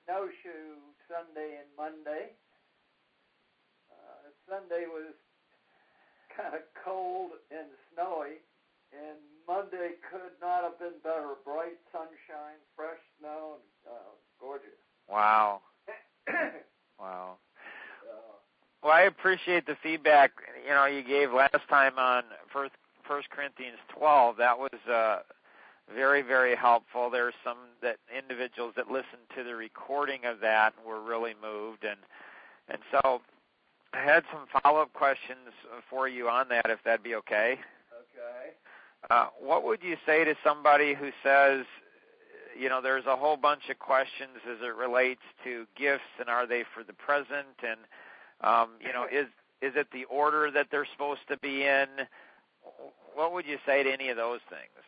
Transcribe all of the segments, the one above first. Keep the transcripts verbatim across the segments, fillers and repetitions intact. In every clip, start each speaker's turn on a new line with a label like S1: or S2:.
S1: snowshoe Sunday and Monday. Uh, Sunday was kind of cold and snowy, and Monday could not have been better. Bright sunshine, fresh snow, and uh, gorgeous.
S2: Wow. Wow. Uh, well, I appreciate the feedback, you know, you gave last time on First, First Corinthians twelve. That was uh, very, very helpful. There's some that individuals that listened to the recording of that were really moved, and and so I had some follow-up questions for you on that, if that'd be okay.
S1: Okay.
S2: Uh, what would you say to somebody who says, you know, there's a whole bunch of questions as it relates to gifts, and are they for the present, and um, you know, is is it the order that they're supposed to be in? What would you say to any of those things?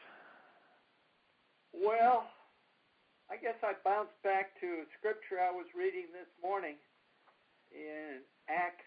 S1: Well, I guess I bounce back to a scripture I was reading this morning in Acts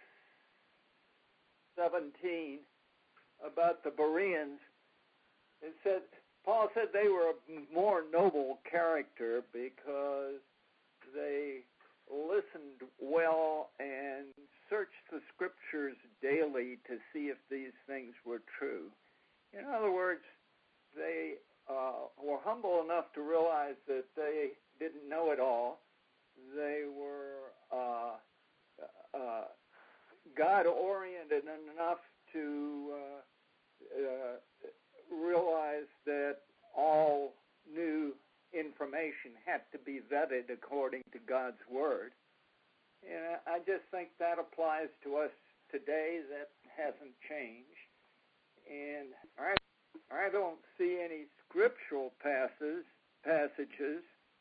S1: seventeen about the Bereans. It said, Paul said they were a more noble character because they listened well and searched the scriptures daily to see if these things were true. In other words, they uh, were humble enough to realize that they didn't know it all. They were uh, uh, God-oriented enough to uh, uh, realize that all new information had to be vetted according to God's Word. And I just think that applies to us today. That hasn't changed. And I, I don't see any scriptural passages, passages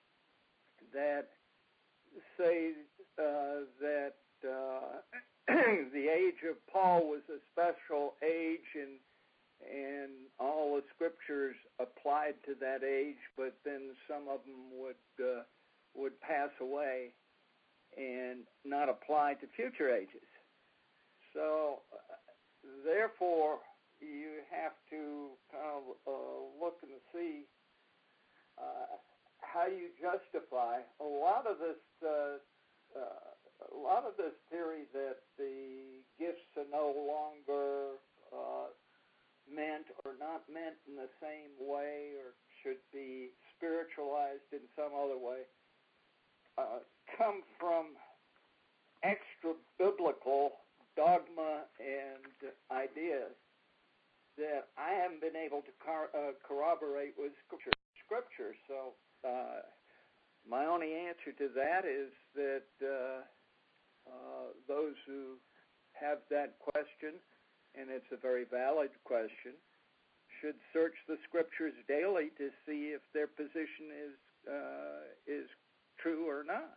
S1: that say uh, that uh, the age of Paul was a special age, and and all the scriptures applied to that age, but then some of them would uh, would pass away and not apply to future ages. So, uh, therefore, you have to kind of uh, look and see uh, how you justify a lot of this. Uh, uh, a lot of this theory that the gifts are no longer uh, meant or not meant in the same way, or should be spiritualized in some other way, uh, come from extra-biblical dogma and ideas that I haven't been able to car- uh, corroborate with scripture. scripture. So uh, my only answer to that is that uh, uh, those who have that question, and it's a very valid question, should search the scriptures daily to see if their position is uh, is true or not.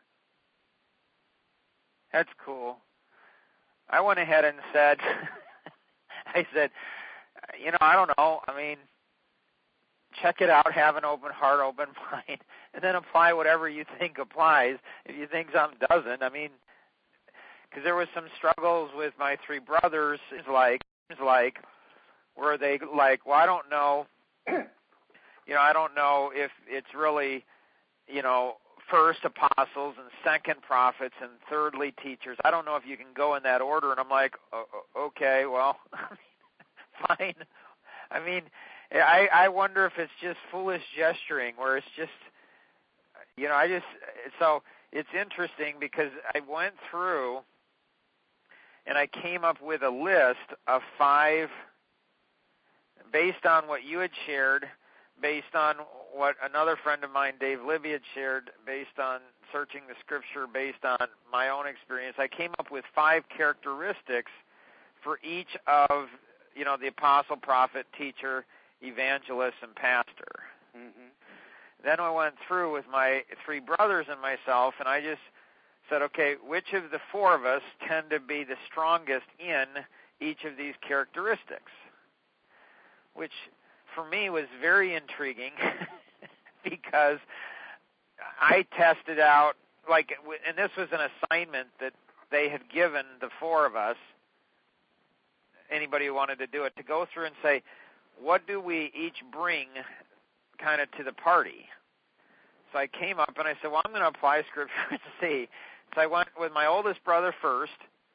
S2: That's cool. I went ahead and said, I said, you know, I don't know. I mean, check it out, have an open heart, open mind, and then apply whatever you think applies. If you think something doesn't, I mean, because there was some struggles with my three brothers, like, like, where they like, well, I don't know, you know, I don't know if it's really, you know, first apostles and second prophets and thirdly teachers. I don't know if you can go in that order. And I'm like, okay, well, fine. I mean, I, I wonder if it's just foolish gesturing, where it's just, you know, I just, so it's interesting because I went through and I came up with a list of five, based on what you had shared, based on what another friend of mine, Dave Libby, had shared, based on searching the scripture, based on my own experience. I came up with five characteristics for each of, you know, the apostle, prophet, teacher, evangelist, and pastor.
S1: Mm-hmm.
S2: Then I went through with my three brothers and myself, and I just said, okay, which of the four of us tend to be the strongest in each of these characteristics? Which, for me, was very intriguing because I tested out, like, and this was an assignment that they had given the four of us, anybody who wanted to do it, to go through and say, what do we each bring kind of to the party? So I came up and I said, well, I'm going to apply Scripture and see. So I went with my oldest brother first,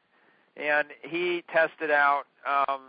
S2: and he tested out, um,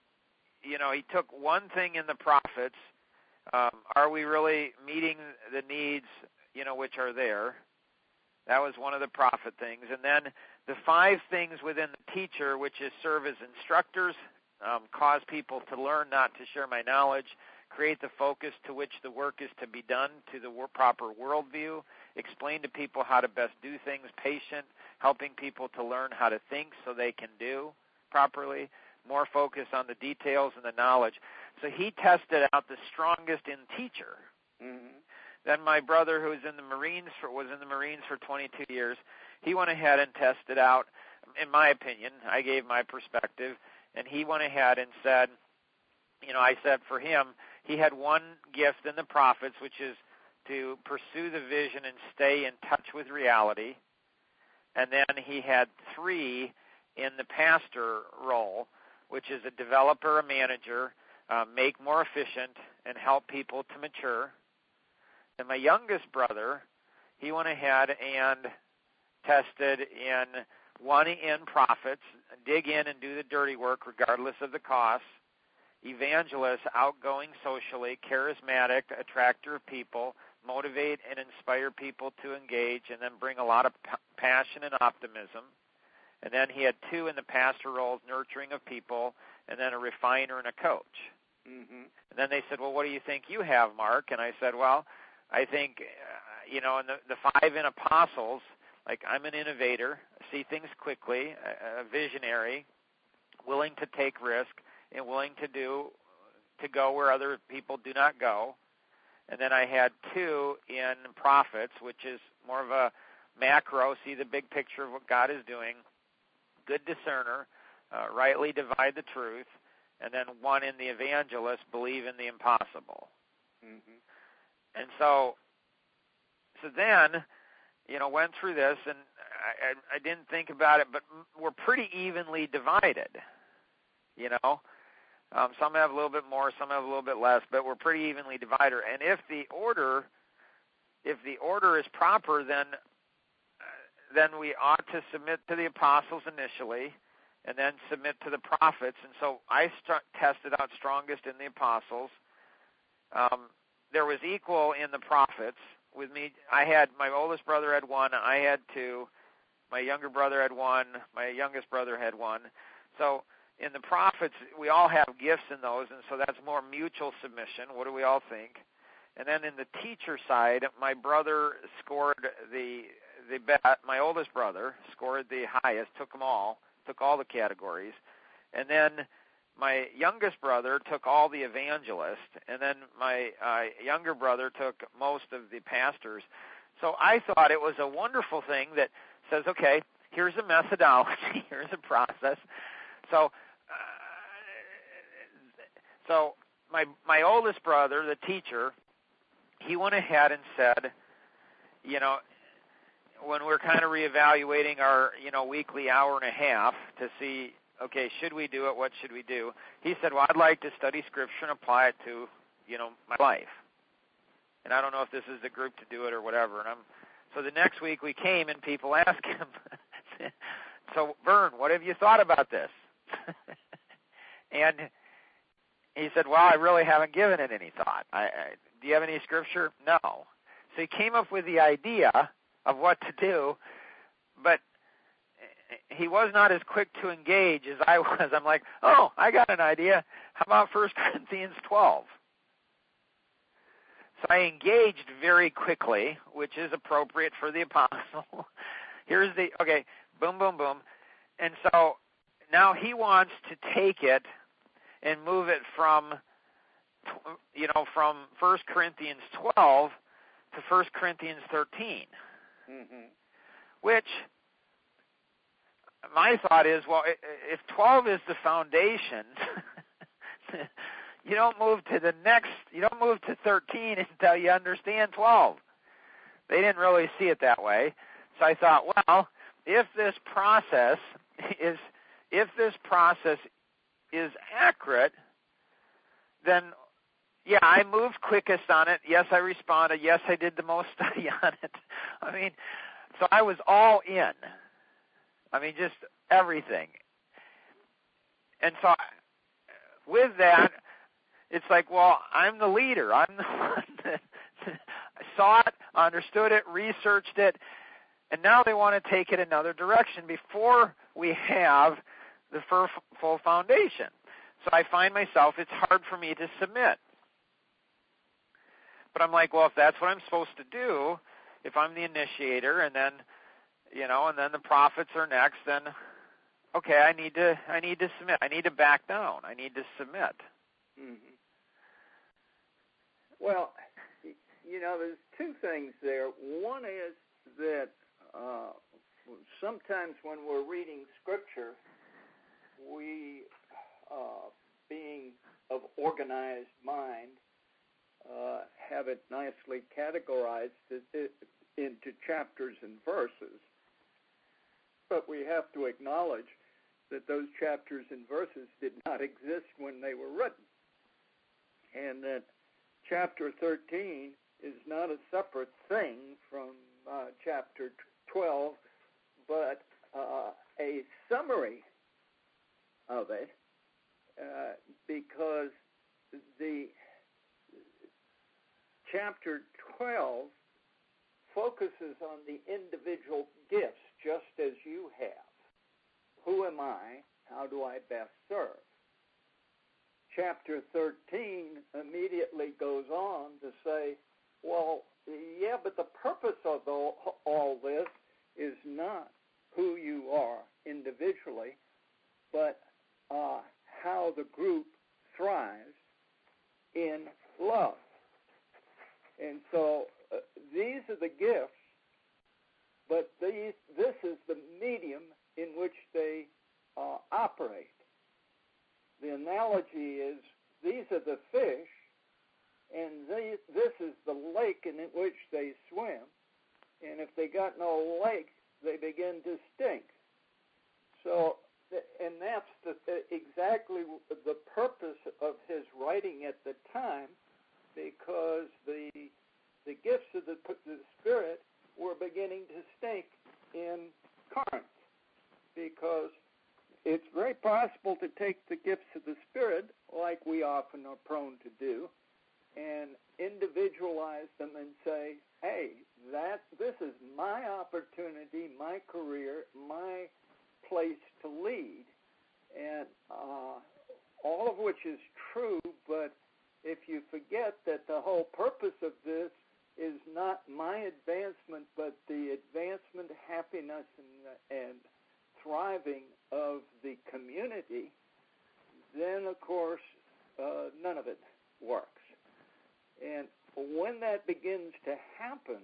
S2: you know, he took one thing in the prophets. Um, are we really meeting the needs, you know, which are there? That was one of the prophet things. And then the five things within the teacher, which is serve as instructors, um, cause people to learn, not to share my knowledge, create the focus to which the work is to be done to the proper worldview, explain to people how to best do things, patient, helping people to learn how to think so they can do properly, more focus on the details and the knowledge. So he tested out the strongest in teacher.
S1: Mm-hmm.
S2: Then my brother, who was in the Marines for, was in the Marines for twenty-two years, he went ahead and tested out, in my opinion, I gave my perspective, and he went ahead and said, you know, I said for him, he had one gift in the prophets, which is to pursue the vision and stay in touch with reality. And then he had three in the pastor role, which is a developer, a manager, uh, make more efficient, and help people to mature. And my youngest brother, he went ahead and tested in one in prophets, dig in and do the dirty work regardless of the cost. Evangelist, outgoing socially, charismatic, attractor of people, motivate and inspire people to engage, and then bring a lot of p- passion and optimism. And then he had two in the pastor roles, nurturing of people, and then a refiner and a coach.
S1: Mm-hmm.
S2: And then they said, well, what do you think you have, Mark? And I said, well, I think, uh, you know, in the, the five in apostles, like I'm an innovator, see things quickly, a, a visionary, willing to take risk, and willing to do to go where other people do not go. And then I had two in prophets, which is more of a macro, see the big picture of what God is doing, good discerner, uh, rightly divide the truth, and then one in the evangelist, believe in the impossible.
S1: Mm-hmm.
S2: And so, so then, you know, went through this, and I, I, I didn't think about it, but we're pretty evenly divided, you know. Um, some have a little bit more, some have a little bit less, but we're pretty evenly divided. And if the order, if the order is proper, then uh, then we ought to submit to the apostles initially, and then submit to the prophets. And so I st- tested out strongest in the apostles. Um, there was equal in the prophets with me. I had my oldest brother had one, I had two, my younger brother had one, my youngest brother had one. So in the prophets, we all have gifts in those, and so that's more mutual submission. What do we all think? And then in the teacher side, my brother scored the the bet. My oldest brother scored the highest, took them all, took all the categories. And then my youngest brother took all the evangelists, and then my uh, younger brother took most of the pastors. So I thought it was a wonderful thing that says, okay, here's a methodology, here's a process. So So my my oldest brother, the teacher, he went ahead and said, you know, when we're kind of reevaluating our, you know, weekly hour and a half to see, okay, should we do it? What should we do? He said, well, I'd like to study Scripture and apply it to, you know, my life. And I don't know if this is the group to do it or whatever. And I'm so the next week we came and people asked him, so Vern, what have you thought about this? And he said, well, I really haven't given it any thought. I, I, do you have any Scripture? No. So he came up with the idea of what to do, but he was not as quick to engage as I was. I'm like, oh, I got an idea. How about First Corinthians twelve? So I engaged very quickly, which is appropriate for the apostle. Here's the, okay, boom, boom, boom. And so now he wants to take it and move it from, you know, from First Corinthians twelve to First Corinthians thirteen,
S1: mm-hmm.
S2: which my thought is, well, if twelve is the foundation, you don't move to the next, you don't move to thirteen until you understand twelve. They didn't really see it that way. So I thought, well, if this process is, if this process is accurate, then, Yeah, I moved quickest on it. Yes, I responded. Yes, I did the most study on it. I mean, so I was all in. I mean, just everything. And so I, with that, it's like, well, I'm the leader. I'm the one that saw it, understood it, researched it, and now they want to take it another direction before we have the full foundation. So I find myself, it's hard for me to submit. But I'm like, well, if that's what I'm supposed to do, if I'm the initiator, and then, you know, and then the prophets are next, then, okay, I need to, I need to submit. I need to back down. I need to submit.
S1: Mm-hmm. Well, you know, there's two things there. One is that uh, sometimes when we're reading Scripture, we, uh, being of organized mind, uh, have it nicely categorized into chapters and verses. But we have to acknowledge that those chapters and verses did not exist when they were written, and that chapter thirteen is not a separate thing from uh, chapter twelve, but uh, a summary of it, uh, because the chapter twelve focuses on the individual gifts, just as you have. Who am I? How do I best serve? Chapter thirteen immediately goes on to say, well, yeah, but the purpose of all, all this is not who you are individually, but uh, how the group thrives in love. And so uh, these are the gifts, but these, this is the medium in which they uh, operate. The analogy is these are the fish, and they, this is the lake in which they swim, and if they got no lake, they begin to stink. So, and that's the, exactly the purpose of his writing at the time, because the the gifts of the, the Spirit were beginning to stink in Corinth, because it's very possible to take the gifts of the Spirit, like we often are prone to do, and individualize them and say, hey, that this is my opportunity, my career, my place to lead, and uh, all of which is true, but if you forget that the whole purpose of this is not my advancement, but the advancement, happiness, and, and thriving of the community, then, of course, uh, none of it works. And when that begins to happen,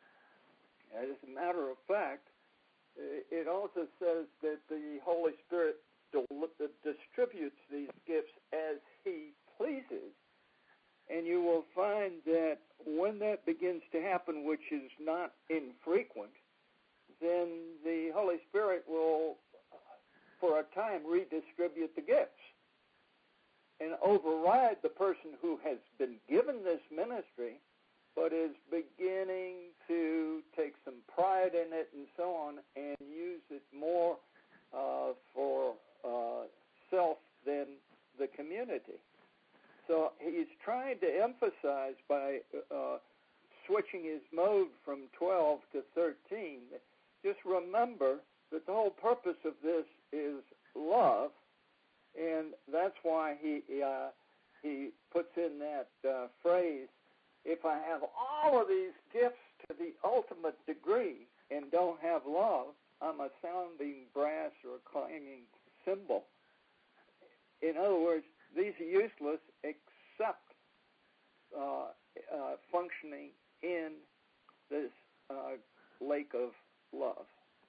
S1: as a matter of fact, it also says that the Holy Spirit distributes these gifts as He pleases. And you will find that when that begins to happen, which is not infrequent, then the Holy Spirit will, for a time, redistribute the gifts and override the person who has been given this ministry but is beginning to take some pride in it and so on and use it more uh, for uh, self than the community. So he's trying to emphasize by uh, switching his mode from twelve to thirteen, just remember that the whole purpose of this is love, and that's why he uh, he puts in that uh, phrase, if I have all of these gifts to the ultimate degree and don't have love, I'm a sounding brass or a clanging cymbal. In other words, these are useless except uh, uh, functioning in this uh, lake of love.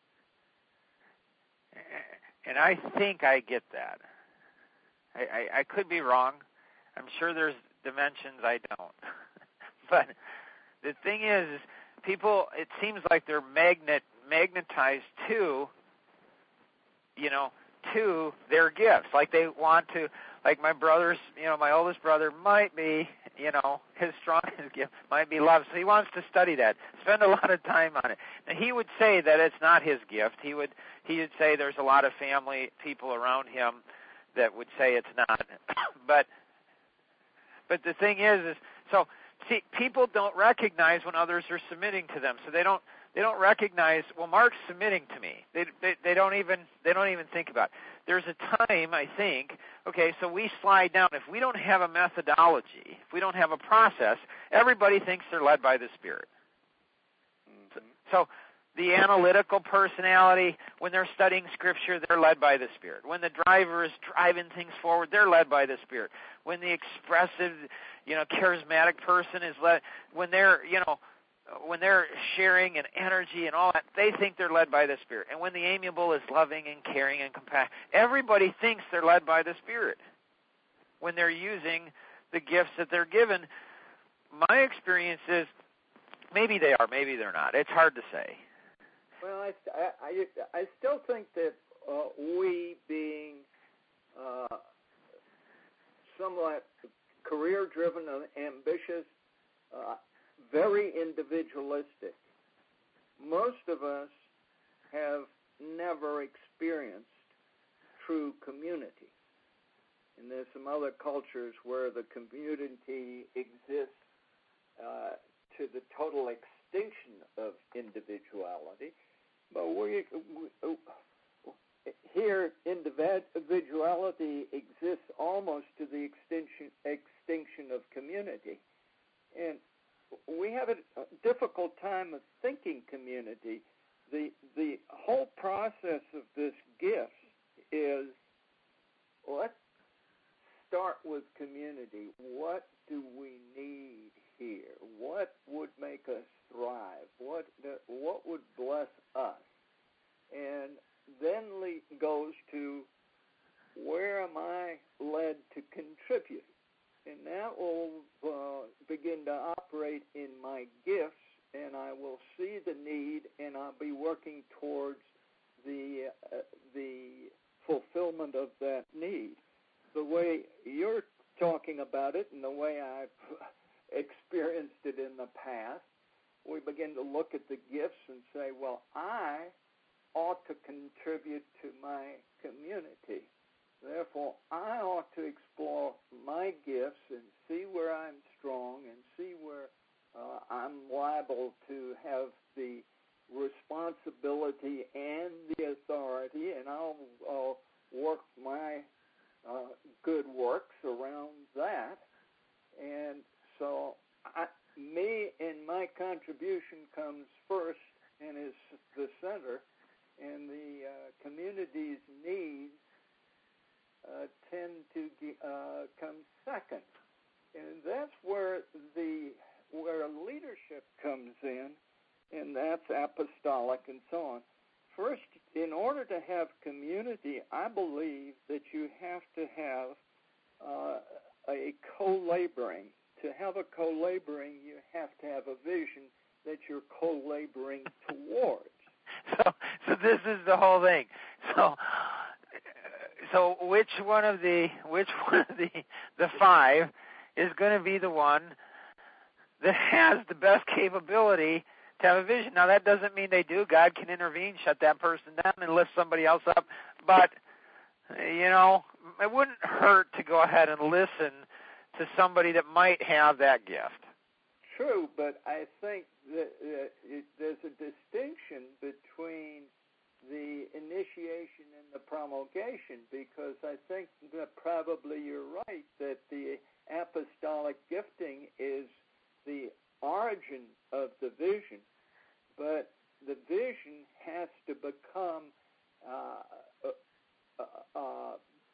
S2: And I think I get that. I, I, I could be wrong. I'm sure there's dimensions I don't. But the thing is, people, it seems like they're magnet magnetized to, you know, to their gifts. Like they want to, like my brother's, you know, my oldest brother might be, you know, his strongest gift might be love. So he wants to study that, spend a lot of time on it. And he would say that it's not his gift. He would he would say there's a lot of family people around him that would say it's not. but but the thing is, is so see, people don't recognize when others are submitting to them. So they don't they don't recognize, well, Mark's submitting to me. They they, they don't even they don't even think about it. There's a time, I think, okay, so we slide down. If we don't have a methodology, if we don't have a process, everybody thinks they're led by the Spirit.
S1: Mm-hmm.
S2: So, so the analytical personality, when they're studying Scripture, they're led by the Spirit. When the driver is driving things forward, they're led by the Spirit. When the expressive, you know, charismatic person is led, when they're, you know, when they're sharing and energy and all that, they think they're led by the Spirit. And when the amiable is loving and caring and compassionate, everybody thinks they're led by the Spirit when they're using the gifts that they're given. My experience is maybe they are, maybe they're not. It's hard to say.
S1: Well, I, I, I still think that uh, we, being uh, somewhat career-driven and ambitious, uh, very individualistic, most of us have never experienced true community. And there's some other cultures where the community exists uh, to the total extinction of individuality. But we, we here, individuality exists almost to the extinction extinction of community. And we have a difficult time of thinking community. The the whole process of this gift is, let's start with community. What do we need here? What would make us thrive? What what would bless us? And then goes to, where am I led to contribute? And that will uh, begin to operate in my gifts, and I will see the need, and I'll be working towards the uh, the fulfillment of that need. The way you're talking about it and the way I've experienced it in the past, we begin to look at the gifts and say, well, I ought to contribute to my community. Therefore, I ought to explore my gifts and see where I'm strong and see where uh, I'm liable to have the responsibility and the authority, and I'll, I'll work my uh, good works around that. And so I, me and my contribution comes first and is the center, and the uh, community's needs Uh, tend to uh, come second, and that's where the where leadership comes in, and that's apostolic and so on. First, in order to have community, I believe that you have to have uh, a co-laboring. To have a co-laboring, you have to have a vision that you're co-laboring towards.
S2: So, so this is the whole thing. So. So which one of the which one of the the five is going to be the one that has the best capability to have a vision? Now that doesn't mean they do. God can intervene, shut that person down, and lift somebody else up. But you know, it wouldn't hurt to go ahead and listen to somebody that might have that gift.
S1: True, but I think that uh, it, there's a distinction between the initiation and the promulgation, because I think that probably you're right that the apostolic gifting is the origin of the vision, but the vision has to become uh, uh, uh,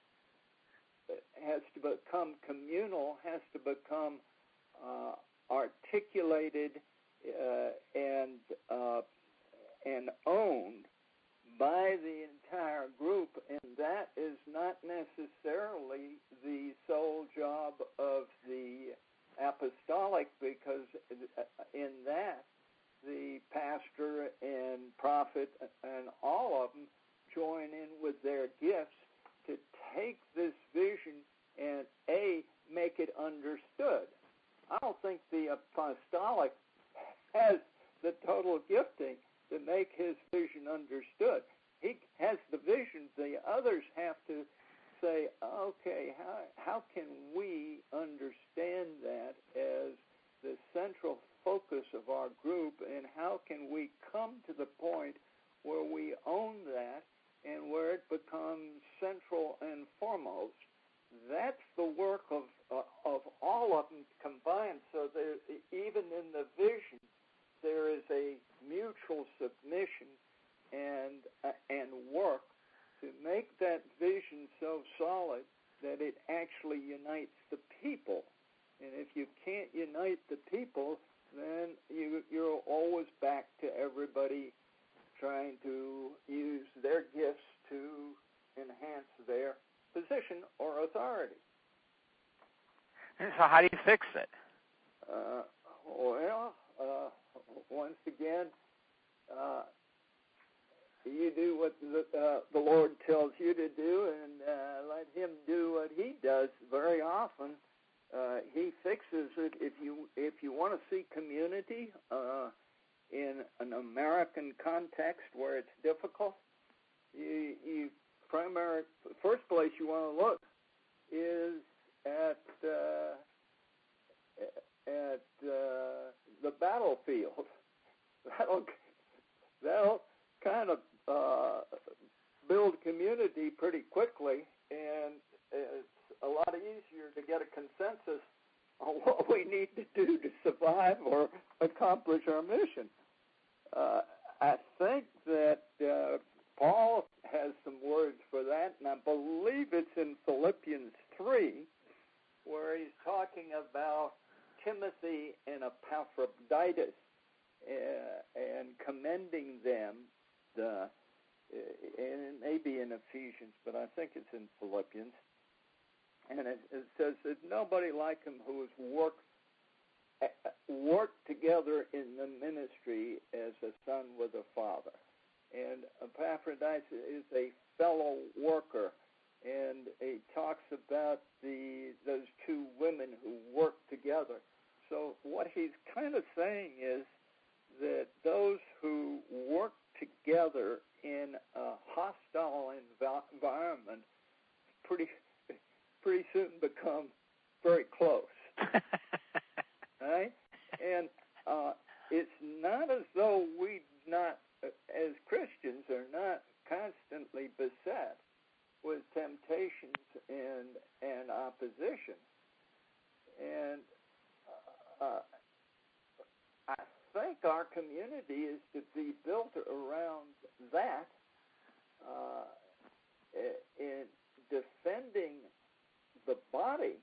S1: has to become communal, has to become uh, articulated uh, and uh, and owned by the entire group, and that is not necessarily the sole job of the apostolic, because in that the pastor and prophet and all of them join in with their gifts to take this vision and A, make it understood. I don't think the apostolic has the total gifting to make his vision understood. He has the vision. The others have to say, okay, how, how can we understand that as the central focus of our group, and how can we come to the point where we own that and where it becomes central and foremost? That's the work of uh, of all of them combined. So there, even in the vision, there is a mutual submission and uh, and work to make that vision so solid that it actually unites the people. And if you can't unite the people, then you, you're always back to everybody trying to use their gifts to enhance their position or authority.
S2: And so how do you fix it?
S1: Uh, well, uh, once again, uh, you do what the, uh, the Lord tells you to do, and uh, let Him do what He does. Very often, uh, He fixes it. If you if you want to see community uh, in an American context where it's difficult, you, you primary first place you want to look is at uh, at uh, the battlefield. That'll that'll kind of uh, build community pretty quickly, and it's a lot easier to get a consensus on what we need to do to survive or accomplish our mission. Uh, I think that uh, Paul has some words for that, and I believe it's in Philippians three, where he's talking about Timothy and Epaphroditus uh, and commending them. The, and it may be in Ephesians, but I think it's in Philippians. And it, it says that nobody like him who has worked worked together in the ministry as a son with a father. And Epaphroditus is a fellow worker, and he talks about the those two women who work together. So what he's kind of saying is that those who work together in a hostile env- environment pretty pretty soon become very close. Right? And uh, it's not as though we not, as Christians, are not constantly beset with temptations and and opposition. And uh, I think our community is to be built around that, uh, in defending the body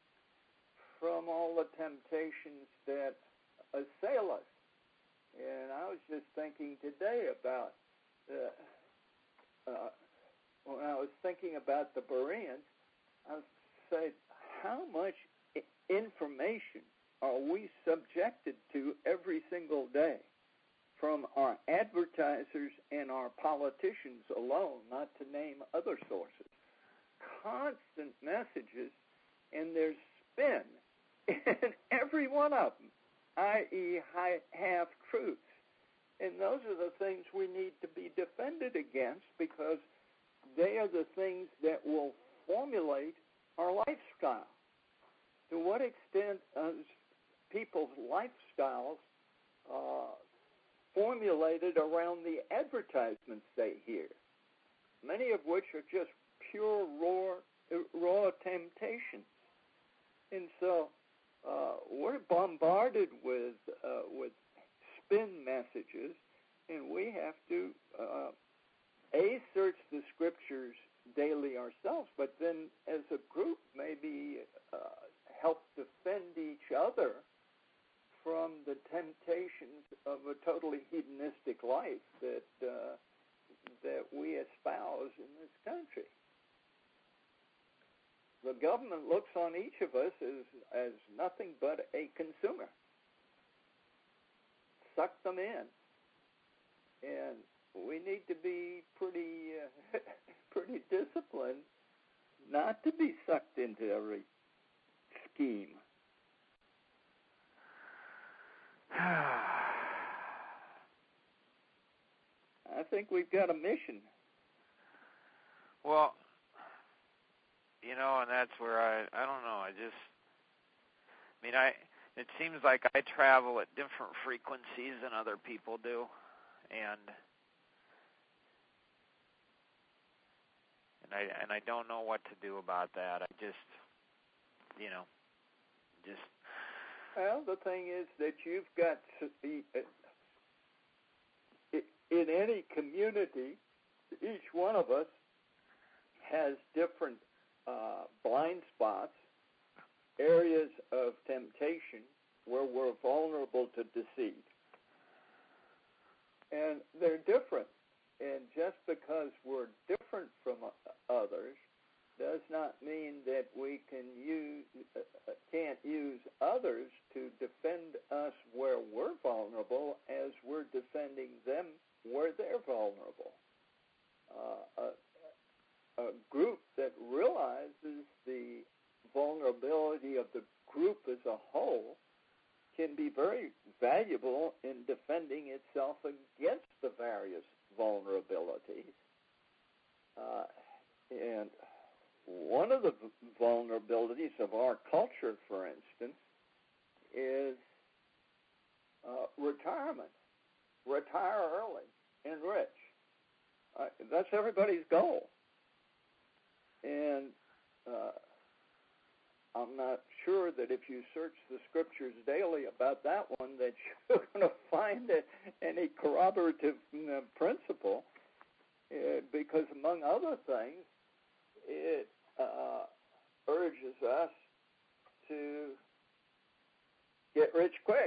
S1: from all the temptations that assail us. And I was just thinking today about the, uh, when I was thinking about the Bereans, I was saying, how much information are we subjected to every single day from our advertisers and our politicians alone, not to name other sources? Constant messages, and there's spin in every one of them, that is half-truths. And those are the things we need to be defended against, because they are the things that will formulate our lifestyle. To what extent is people's lifestyles uh, formulated around the advertisements they hear, many of which are just pure raw, raw temptations? And so uh, we're bombarded with uh, with spin messages, and we have to uh, a search the scriptures daily ourselves, but then as a group maybe uh, help defend each other from the temptations of a totally hedonistic life that uh, that we espouse in this country. The government looks on each of us as, as nothing but a consumer. Suck them in. And we need to be pretty uh, pretty disciplined not to be sucked into every scheme. I think we've got a mission.
S2: Well, you know, and that's where I, I don't know, I just, I mean, I, it seems like I travel at different frequencies than other people do, and, and I, and I don't know what to do about that. I just, you know, just.
S1: Well, the thing is that you've got to be, in any community, each one of us has different uh, blind spots, areas of temptation where we're vulnerable to deceit. And they're different. And just because we're different from others does not mean that we can use, uh, can't use others to defend us where we're vulnerable as we're defending them where they're vulnerable. Uh, a, a group that realizes the vulnerability of the group as a whole can be very valuable in defending itself against the various vulnerabilities. Uh, and one of the vulnerabilities of our culture, for instance, is uh, retirement. Retire early and rich. Uh, that's everybody's goal. And uh, I'm not sure that if you search the scriptures daily about that one that you're going to find any corroborative uh, principle, uh, because among other things, it uh, urges us to get rich quick.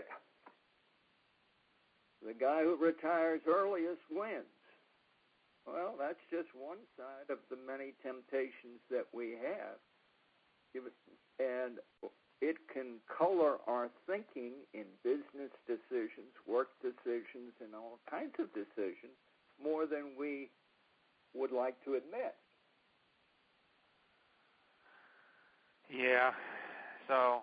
S1: The guy who retires earliest wins. Well, that's just one side of the many temptations that we have. And it can color our thinking in business decisions, work decisions, and all kinds of decisions more than we would like to admit.
S2: Yeah. So,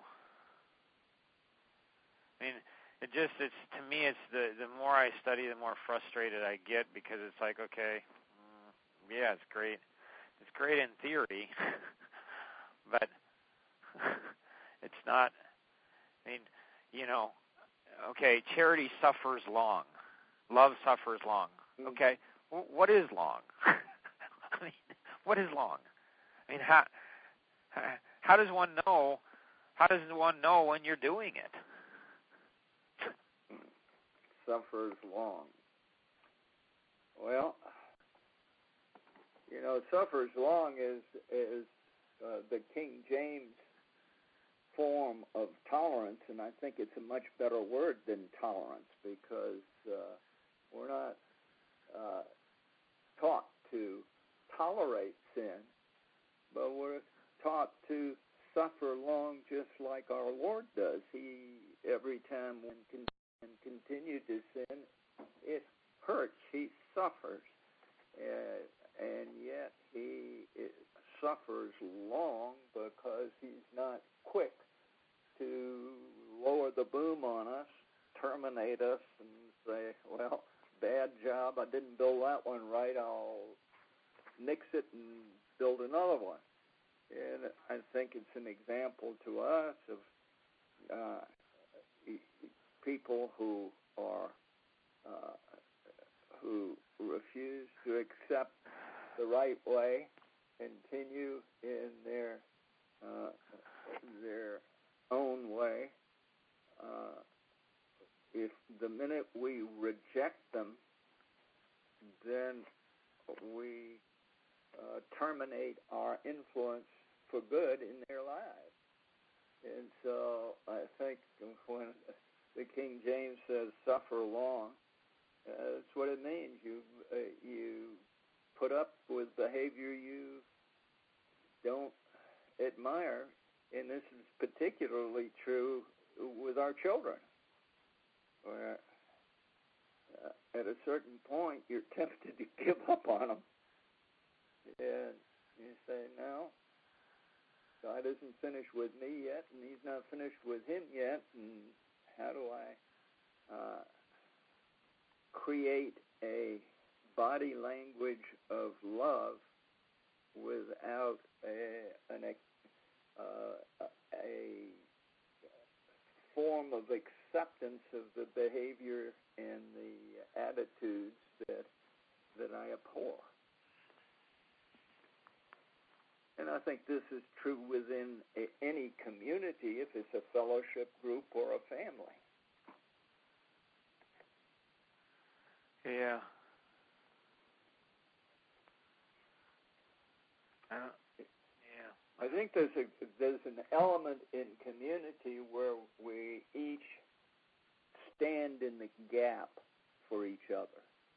S2: I mean, it just, it's, to me, it's the, the more I study, the more frustrated I get, because it's like, okay, mm, yeah, it's great. It's great in theory, but it's not, I mean, you know, okay, charity suffers long. Love suffers long. Okay, w- what is long? I mean, what is long? I mean, how, how does one know, how does one know when you're doing it?
S1: Suffers long. Well, you know, suffers long is is uh, the King James form of tolerance, and I think it's a much better word than tolerance, because uh, we're not uh, taught to tolerate sin, but we're taught to suffer long, just like our Lord does. He, every time one can and continue to sin, it hurts. He suffers, uh, and yet he it suffers long because he's not quick to lower the boom on us, terminate us, and say, well, bad job, I didn't build that one right, I'll nix it and build another one. And I think it's an example to us of uh, people who are uh, who refuse to accept the right way, continue in their uh, their own way. Uh, if the minute we reject them, then we uh, terminate our influence for good in their lives. And so I think when the King James says suffer long, uh, that's what it means. You uh, you put up with behavior you don't admire, and this is particularly true with our children, where uh, at a certain point you're tempted to give up on them, and you say, no, God isn't finished with me yet, and he's not finished with him yet, and how do I uh, create a body language of love without a, an, uh, a form of acceptance of the behavior and the attitudes that that I abhor. And I think this is true within a, any community, if it's a fellowship group or a family.
S2: Yeah. Uh, yeah.
S1: I think there's a there's an element in community where we each stand in the gap for each other.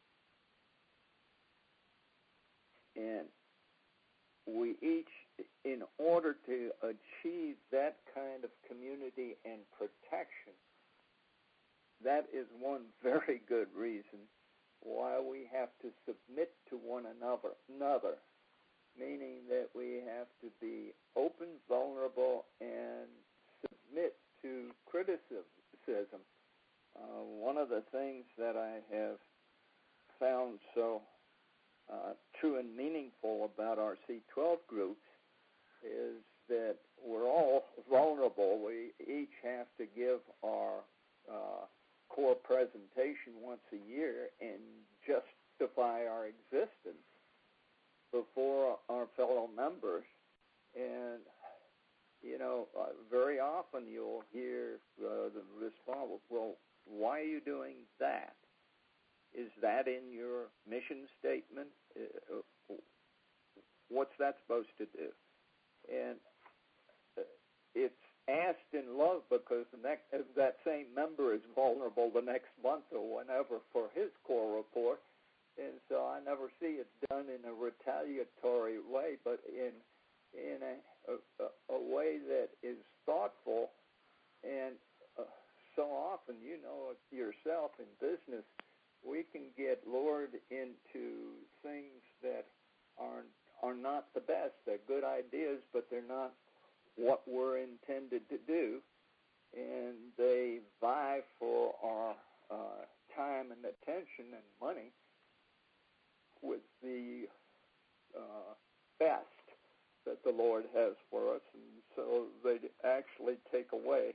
S1: And we each, in order to achieve that kind of community and protection, that is one very good reason why we have to submit to one another, another, meaning that we have to be open, vulnerable, and submit to criticism. Uh, one of the things that I have found so uh, true and meaningful about our C twelve groups is that we're all vulnerable. We each have to give our uh, core presentation once a year and justify our existence before our fellow members. And, you know, uh, very often you'll hear uh, the response, well, why are you doing that? Is that in your mission statement? Uh, what's that supposed to do? And uh, it's asked in love because the next, that same member is vulnerable the next month or whenever for his core report. And so I never see it done in a retaliatory way, but in in a, a, a way that is thoughtful. And uh, so often, you know yourself in business, we can get lured into things that are are not the best. They're good ideas, but they're not what we're intended to do, and they vie for our uh, time and attention and money with the uh, best that the Lord has for us, and so they actually take away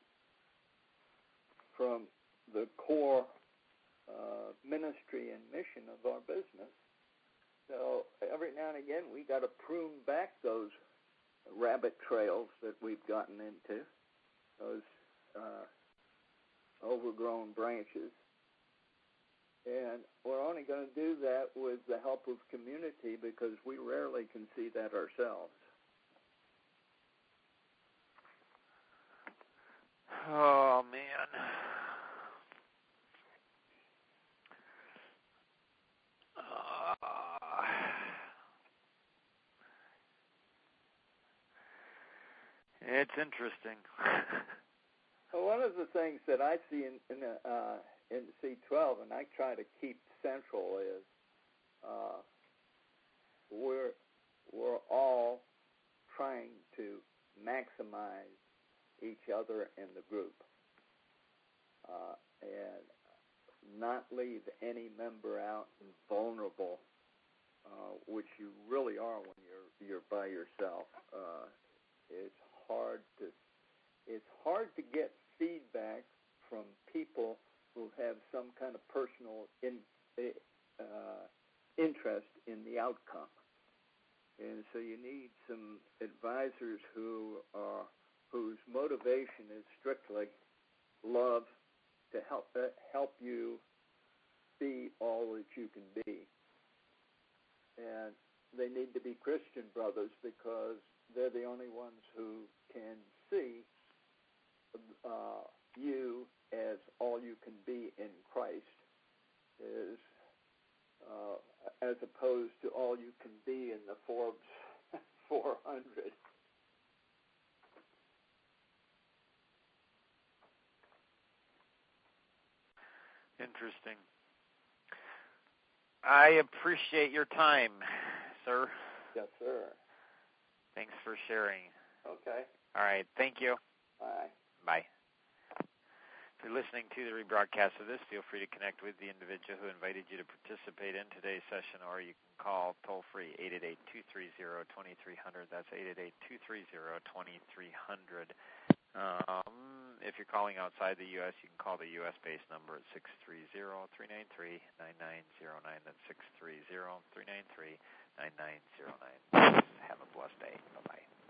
S1: from the core uh, ministry and mission of our business. So every now and again, we got to prune back those rabbit trails that we've gotten into, those uh, overgrown branches. And we're only going to do that with the help of community because we rarely can see that ourselves.
S2: Oh, man. Uh, it's interesting.
S1: Well, one of the things that I see in in, uh, in C twelve, and I try to keep central, is uh, we're we're all trying to maximize each other in the group uh, and not leave any member out and vulnerable, uh, which you really are when you're you're by yourself. Uh, it's hard to it's hard to get feedback from people who have some kind of personal in, uh, interest in the outcome, and so you need some advisors who are whose motivation is strictly love to help uh, help you be all that you can be. And they need to be Christian brothers because they're the only ones who can see uh, you as all you can be in Christ, is uh, as opposed to all you can be in the Forbes four hundred.
S2: Interesting. I appreciate your time, sir.
S1: Yes, sir.
S2: Thanks for sharing.
S1: Okay.
S2: All right. Thank you.
S1: Bye.
S2: Bye. If you're listening to the rebroadcast of this, feel free to connect with the individual who invited you to participate in today's session, or you can call toll-free eight eight eight, two three zero, two three zero zero. That's eight eight eight, two three zero, two three zero zero. Um, if you're calling outside the U S, you can call the U S-based number at six three zero, three nine three, nine nine zero nine. That's six three zero, three nine three, nine nine zero nine. Have a blessed day. Bye-bye.